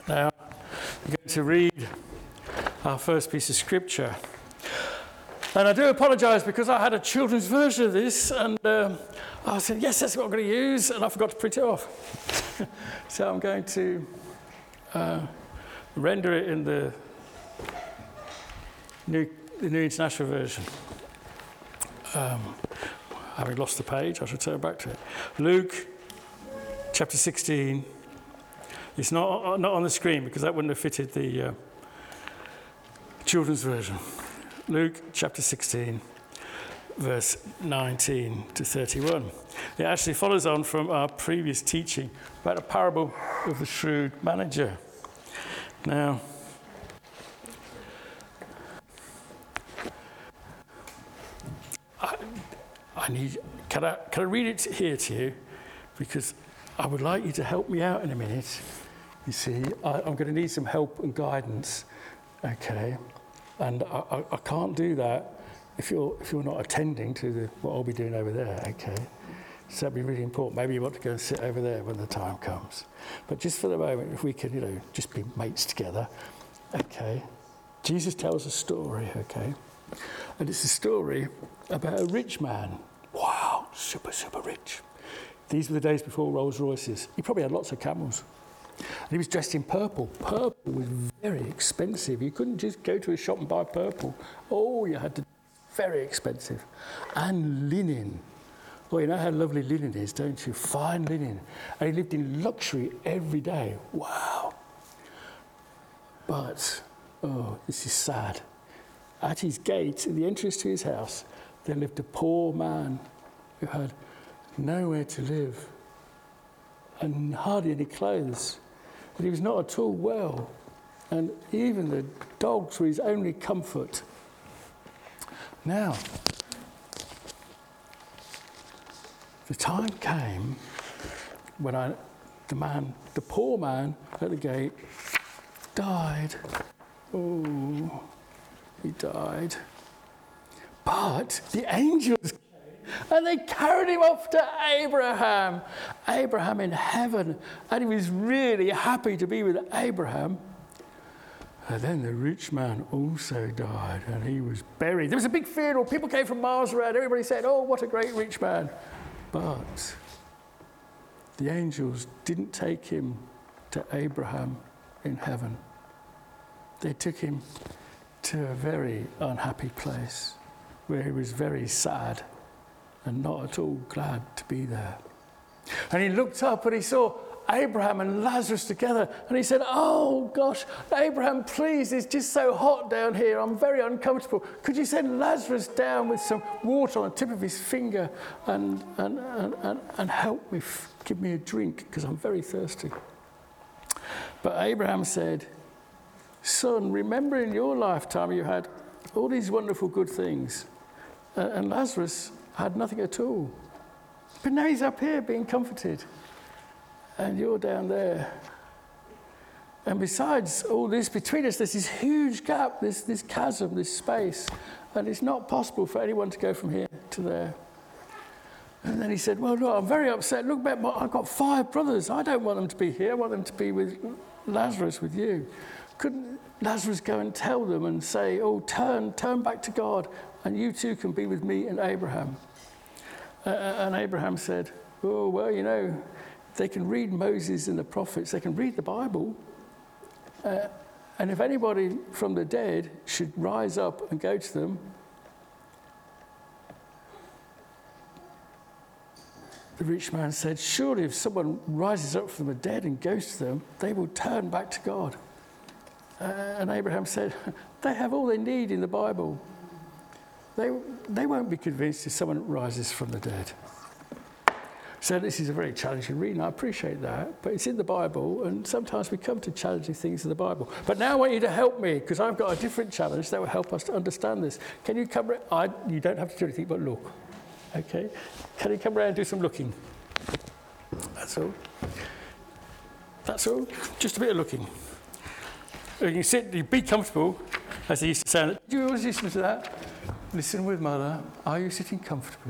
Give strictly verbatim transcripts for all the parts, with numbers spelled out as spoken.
Now, we're going to read our first piece of scripture. And I do apologise because I had a children's version of this, and um, I said, yes, that's what I'm going to use, and I forgot to print it off. So I'm going to uh, render it in the New, the New International Version. Um, having lost the page, I shall turn back to it. Luke chapter sixteen. It's not, not on the screen because that wouldn't have fitted the uh, children's version. Luke chapter sixteen, verse nineteen to thirty-one. It actually follows on from our previous teaching about the parable of the shrewd manager. Now, I, I need, can I, can I read it here to you? Because I would like you to help me out in a minute. You see, I, I'm going to need some help and guidance, okay? And I, I, I can't do that if you're if you're not attending to the, what I'll be doing over there, okay? So that'd be really important. Maybe you want to go and sit over there when the time comes. But just for the moment, if we can, you know, just be mates together, okay? Jesus tells a story, okay? And it's a story about a rich man. Wow, super, super rich. These were the days before Rolls Royces. He probably had lots of camels. And he was dressed in purple. Purple was very expensive. You couldn't just go to a shop and buy purple. Oh, you had to, very expensive. And linen. Well, you know how lovely linen is, don't you? Fine linen. And he lived in luxury every day. Wow. But, oh, this is sad. At his gate, in the entrance to his house, there lived a poor man who had nowhere to live and hardly any clothes. And he was not at all well. And even the dogs were his only comfort. Now, the time came when I, the man, the poor man at the gate died. Oh, he died. But the angels came and they carried him off to Abraham. Abraham in heaven. And he was really happy to be with Abraham. And then the rich man also died and he was buried. There was a big funeral. People came from miles around. Everybody said, oh, what a great rich man. But the angels didn't take him to Abraham in heaven. They took him to a very unhappy place where he was very sad and not at all glad to be there. And he looked up and he saw Abraham and Lazarus together. And he said, oh, gosh, Abraham, please, it's just so hot down here. I'm very uncomfortable. Could you send Lazarus down with some water on the tip of his finger and, and, and, and, and help me, f- give me a drink, because I'm very thirsty. But Abraham said, son, remember in your lifetime you had all these wonderful good things. Uh, and Lazarus had nothing at all. But now he's up here being comforted. And you're down there. And besides all this, between us, there's this huge gap, this, this chasm, this space. And it's not possible for anyone to go from here to there. And then he said, well, look, I'm very upset. Look, back, I've got five brothers. I don't want them to be here. I want them to be with Lazarus, with you. Couldn't Lazarus go and tell them and say, oh, turn, turn back to God, and you too can be with me and Abraham? Uh, and Abraham said, oh, well, you know, they can read Moses and the prophets. They can read the Bible. Uh, and if anybody from the dead should rise up and go to them, the rich man said, surely if someone rises up from the dead and goes to them, they will turn back to God. Uh, and Abraham said, they have all they need in the Bible. They, they won't be convinced if someone rises from the dead. So this is a very challenging reading. I appreciate that, but it's in the Bible, and sometimes we come to challenging things in the Bible. But now I want you to help me, because I've got a different challenge that will help us to understand this. Can you come? I, you don't have to do anything but look. Okay? Can you come around and do some looking? That's all. That's all. Just a bit of looking. You can sit. You be comfortable, as they used to say. Do you always listen to that? Listen with mother. Are you sitting comfortably?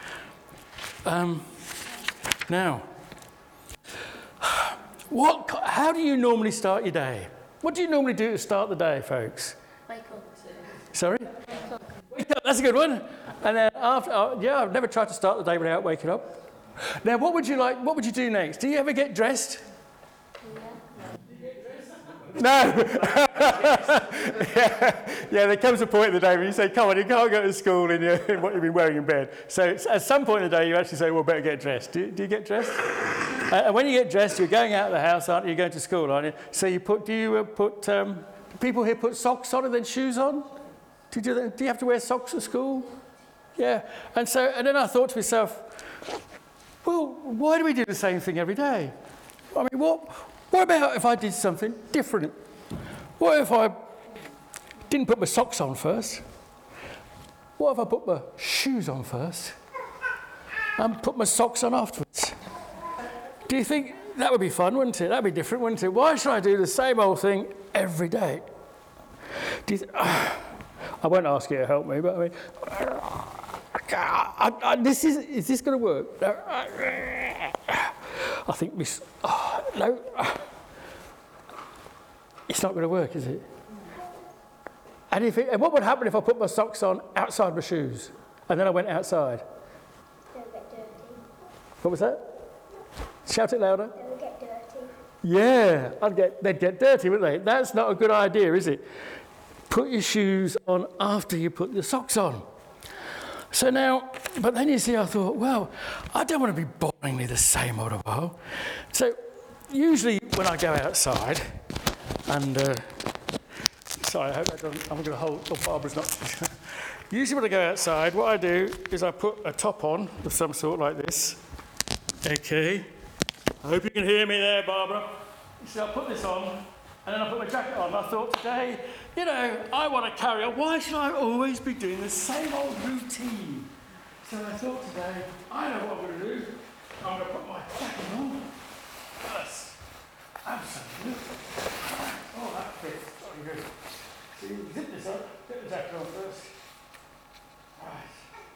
Um, now, what? how do you normally start your day? What do you normally do to start the day, folks? Wake up. Sorry? Wake up. Wake up, that's a good one. And then after, uh, yeah, I've never tried to start the day without waking up. Now, what would you like, what would you do next? Do you ever get dressed? No. yeah. yeah, there comes a point in the day where you say, come on, you can't go to school in, your, in what you've been wearing in bed. So at some point in the day, you actually say, well, better get dressed. Do you, do you get dressed? uh, and when you get dressed, you're going out of the house, aren't you? You're going to school, aren't you? So you put, do you uh, put, um, people here put socks on and then shoes on? Do you do that? Do you have to wear socks at school? Yeah. And so, and then I thought to myself, well, why do we do the same thing every day? I mean, what... What about if I did something different? What if I didn't put my socks on first? What if I put my shoes on first and put my socks on afterwards? Do you think that would be fun, wouldn't it? That would be different, wouldn't it? Why should I do the same old thing every day? Do you th- I won't ask you to help me, but I mean, I, I, this is, is this going to work? I think this, oh, no, it's not going to work, is it? And, if it? and what would happen if I put my socks on outside my shoes and then I went outside? They'll get dirty. What was that? Shout it louder. They'll get dirty. Yeah, I'd get, they'd get dirty, wouldn't they? That's not a good idea, is it? Put your shoes on after you put your socks on. So now, but then you see, I thought, well, I don't want to be boringly the same old a while. So usually when I go outside, and uh, sorry, I hope that doesn't, I'm going to hold, oh, Barbara's not. Usually when I go outside, what I do is I put a top on of some sort like this. Okay. I hope you can hear me there, Barbara. So I put this on, and then I put my jacket on. I thought today, you know, I want to carry on. Why should I always be doing the same old routine? So I thought today, I know what I'm going to do. I'm going to put my jacket on first. Absolutely. Oh, that fits. Very good. So you zip this up, get the jacket on first. Right.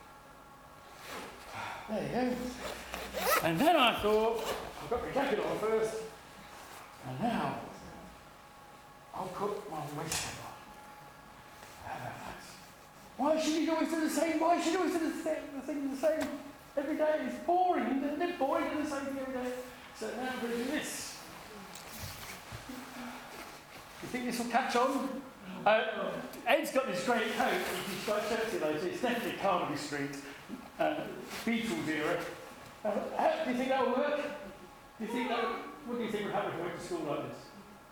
There you go. And then I thought, I've got my jacket on first. And now, I'll put my waistcoat on. How about that? Why should you always do the same? Why should you always do the, same, the thing the same every day? It's boring, isn't it? Boring doing the same thing every day. So now I'm going to do this. You think this will catch on? Uh, Ed's got this great coat. You can quite search it later. It's definitely Carnaby Street, uh, Beatles era. Uh, how, do you think that will work? Do you think that? What do you think would happen if I went to school like this?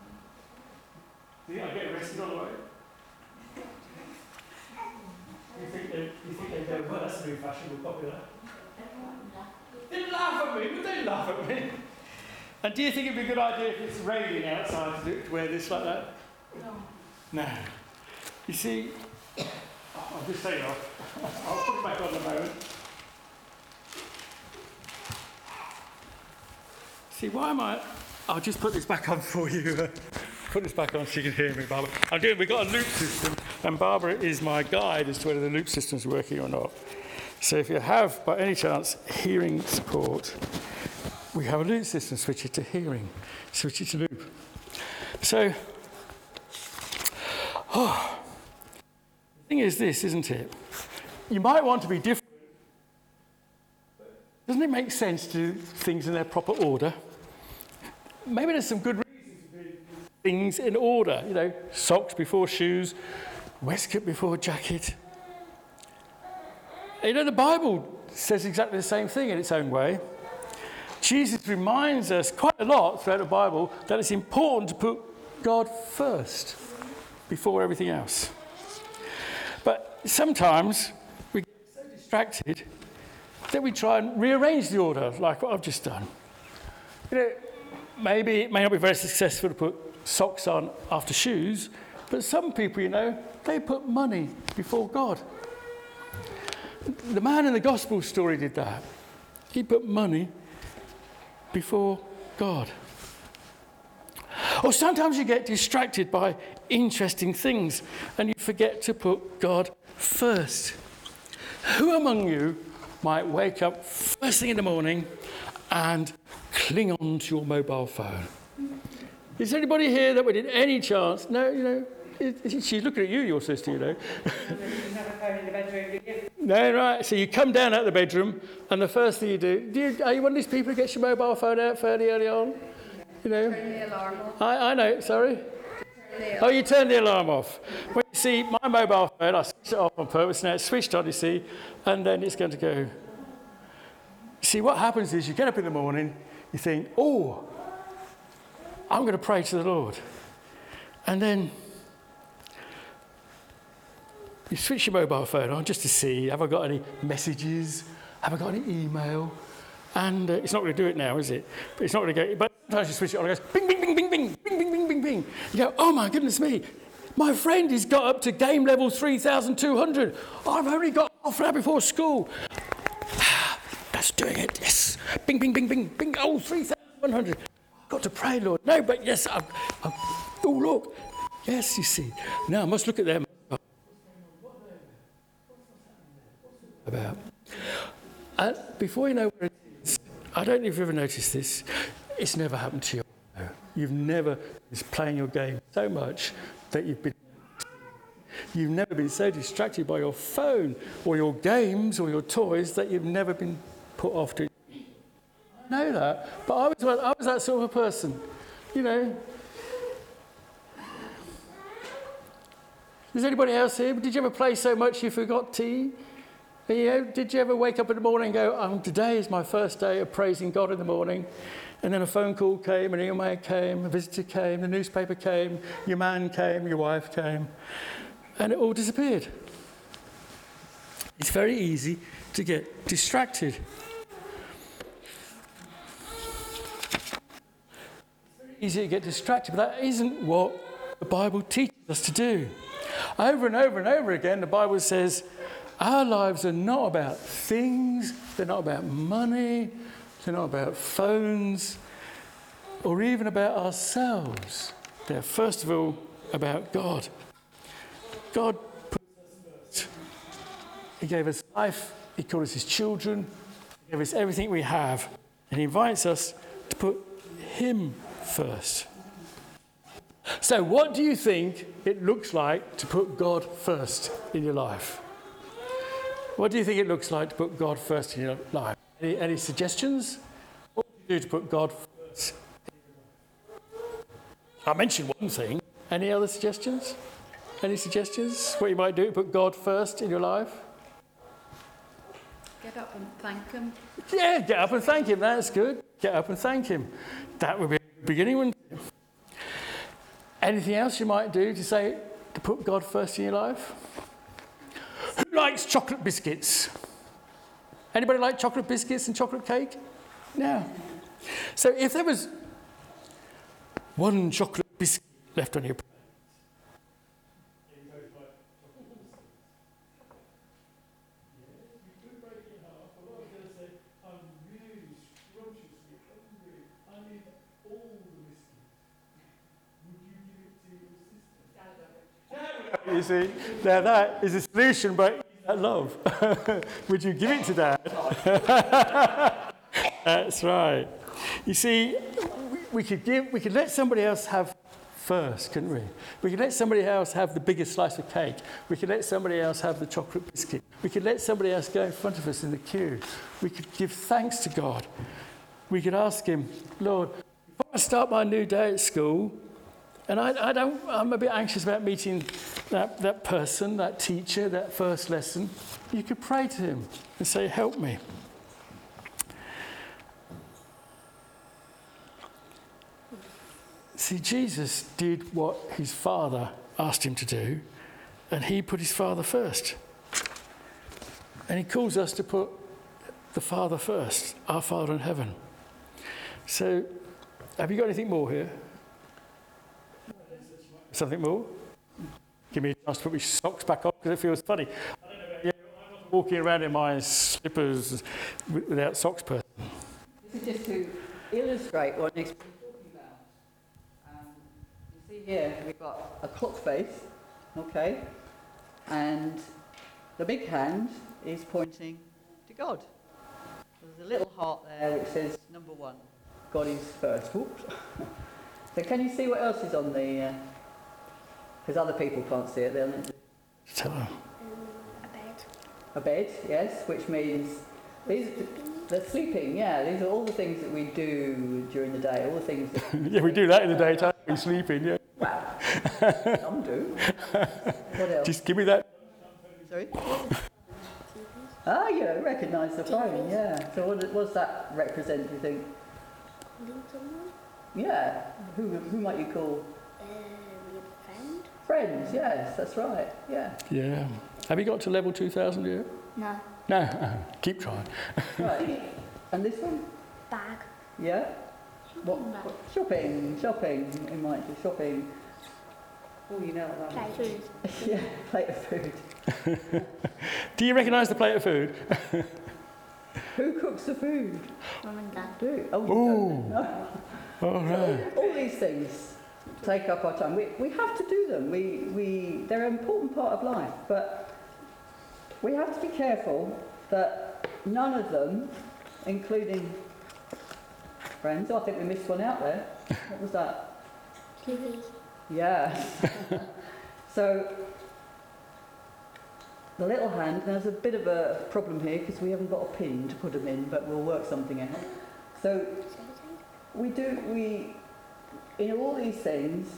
Do you think I'd get arrested on the way? Do you think they, do you think they'd go, well, that's a new fashion, we'll copy that? They laugh at me, but they laugh at me. And do you think it'd be a good idea if it's raining outside to, do, to wear this like that? No. No. You see, I'll just take it off. I'll put it back on in a moment. See, why am I... I'll just put this back on for you. Put this back on so you can hear me, Barbara. I'm doing, we've got a loop system, and Barbara is my guide as to whether the loop system's working or not. So if you have, by any chance, hearing support, we have a loop system. Switch it to hearing. Switch it to loop. So, oh, the thing is this, isn't it? You might want to be different. Doesn't it make sense to do things in their proper order? Maybe there's some good reasons to do things in order. You know, socks before shoes, waistcoat before jacket. You know, the Bible says exactly the same thing in its own way. Jesus reminds us quite a lot throughout the Bible that it's important to put God first before everything else. But sometimes we get so distracted that we try and rearrange the order, like what I've just done. You know, maybe it may not be very successful to put socks on after shoes, but some people, you know, they put money before God. The man in the gospel story did that. He put money before God. Or sometimes you get distracted by interesting things and you forget to put God first. Who among you might wake up first thing in the morning and cling on to your mobile phone? Is there anybody here that would, in any chance? No, you know, it, it, she's looking at you, your sister, you know. No, right. So you come down out of the bedroom, and the first thing you do, do you, are you one of these people who gets your mobile phone out fairly early on? You know. Turn the alarm off. I, I know. Sorry. Oh, you turn the alarm off. When you see my mobile phone, I switch it off on purpose. Now it's switched on, you see, and then it's going to go. See, what happens is you get up in the morning, you think, oh, I'm going to pray to the Lord. And then you switch your mobile phone on just to see, have I got any messages? Have I got any email? And uh, it's not going to do it now, is it? But it's not going to go, but sometimes you switch it on and it goes, bing, bing, bing, bing, bing, bing, bing, bing, bing, bing. You go, oh my goodness me, my friend has got up to game level three thousand two hundred. I've only got half an hour before school. That's doing it, yes. Bing, bing, bing, bing, bing, oh, three thousand one hundred. I've got to pray, Lord. No, but yes, I'm, I'm, oh, look. Yes, you see. Now I must look at them. About. And before you know where it is, I don't know if you've ever noticed this, it's never happened to you. You've never been playing your game so much that you've been You've never been so distracted by your phone or your games or your toys that you've never been put off to. I know that, but I was, I was that sort of a person, you know. Is anybody else here? Did you ever play so much you forgot tea? You know, did you ever wake up in the morning and go, oh, today is my first day of praising God in the morning? And then a phone call came, an email came, a visitor came, the newspaper came, your man came, your wife came, and it all disappeared. It's very easy to get distracted. It's very easy to get distracted, but that isn't what the Bible teaches us to do. Over and over and over again, the Bible says, our lives are not about things, they're not about money, they're not about phones, or even about ourselves. They're first of all about God. God put us first. He gave us life, He called us His children, He gave us everything we have, and He invites us to put Him first. So what do you think it looks like to put God first in your life? What do you think it looks like to put God first in your life? Any, any suggestions? What do you do to put God first? I mentioned one thing. Any other suggestions? Any suggestions? What you might do to put God first in your life? Get up and thank Him. Yeah, get up and thank Him. That's good. Get up and thank Him. That would be a beginning, wouldn't it? Anything else you might do to say to put God first in your life? Who likes chocolate biscuits? Anybody like chocolate biscuits and chocolate cake? No. So if there was one chocolate biscuit left on your plate, you see, now that is a solution, but that love. Would you give it to Dad? That's right. You see, we could give, we could let somebody else have first, couldn't we? We could let somebody else have the biggest slice of cake. We could let somebody else have the chocolate biscuit. We could let somebody else go in front of us in the queue. We could give thanks to God. We could ask Him, Lord, before I start my new day at school, and I, I don't, I'm a bit anxious about meeting that, that person, that teacher, that first lesson. You could pray to Him and say, help me. See, Jesus did what His Father asked Him to do, and He put His Father first. And He calls us to put the Father first, our Father in heaven. So, have you got anything more here? Something more? Give me a chance to put my socks back on because it feels funny. I don't know about you, I'm not walking around in my slippers without socks person. This is just to illustrate what Nick's been talking about. Um, you see here, we've got a clock face, okay, and the big hand is pointing to God. There's a little heart there which says number one, God is first. Oops. So can you see what else is on the... Because other people can't see it, they'll... Tell them. A bed. A bed, yes, which means... These, they're sleeping, yeah. These are all the things that we do during the day, all the things that... Yeah, we do that in the daytime. We're sleeping, yeah. Wow. Some do. What else? Just give me that. Sorry? Ah, you recognise the phone, yeah. So what does that represent, do you think? Calling someone. Yeah. Who, who might you call? Uh, we have a friend. Friends, yes, that's right, yeah. Yeah. Have you got to level two thousand yet? No. No. Keep trying. Right. And this one? Bag. Yeah. What, Shopping bag. what? Shopping, shopping, it might be shopping. Oh, you know what that Plate. is. Yeah, plate of food. Do you recognise the plate of food? Who cooks the food? Mum and Dad. Do? Oh, you Ooh. don't know. All right. All these things take up our time. We, we have to do them. We, we, they're an important part of life, but we have to be careful that none of them, including friends, oh, I think we missed one out there. What was that? T V. Yeah. So, the little hand, there's a bit of a problem here because we haven't got a pin to put them in, but we'll work something out. So, we do, we, in all these things,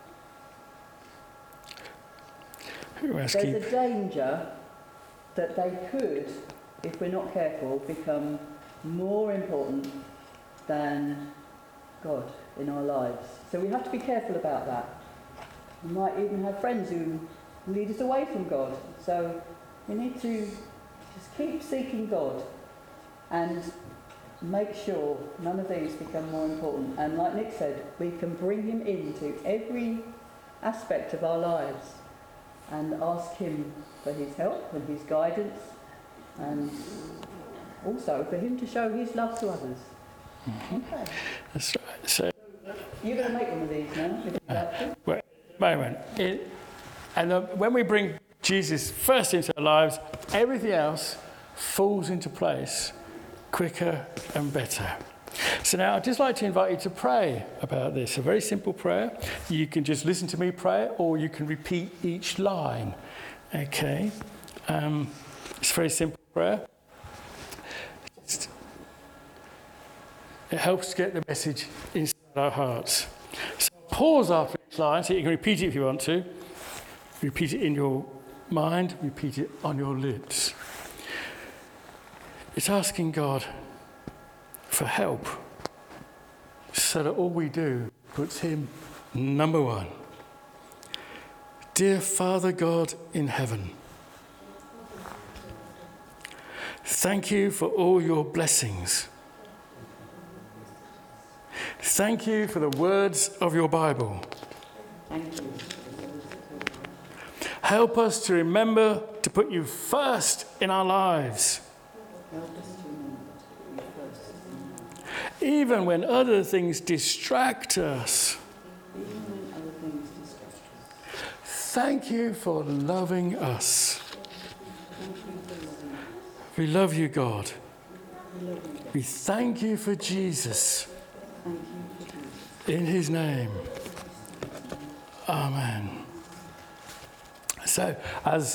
Who else there's keep? a danger that they could, if we're not careful, become more important than God in our lives. So we have to be careful about that. We might even have friends who lead us away from God. So we need to just keep seeking God and make sure none of these become more important. And like Nick said, we can bring him into every aspect of our lives and ask him for his help and his guidance, and also for him to show his love to others. Okay. That's right. So, You're going to make one of these now, if you'd like to. wait a moment. It, and uh, when we bring Jesus first into our lives, everything else falls into place quicker and better. So now I'd just like to invite you to pray about this. A very simple prayer. You can just listen to me pray, or you can repeat each line. Okay? Um, it's a very simple prayer. Just, it helps to get the message inside our hearts. So pause after each line, so you can repeat it if you want to. Repeat it in your mind, repeat it on your lips. It's asking God for help so that all we do puts him number one. Dear Father God in heaven, thank you for all your blessings. Thank you for the words of your Bible. Thank you. Help us to remember to put you first in our lives, Help us to remember to put you first. even when other things distract us. Even when other things distract us. Thank you for loving us. Thank you for loving us. We love you, God. We love you, God. We thank you for Jesus. Thank you for Jesus. In his name. Amen. So, as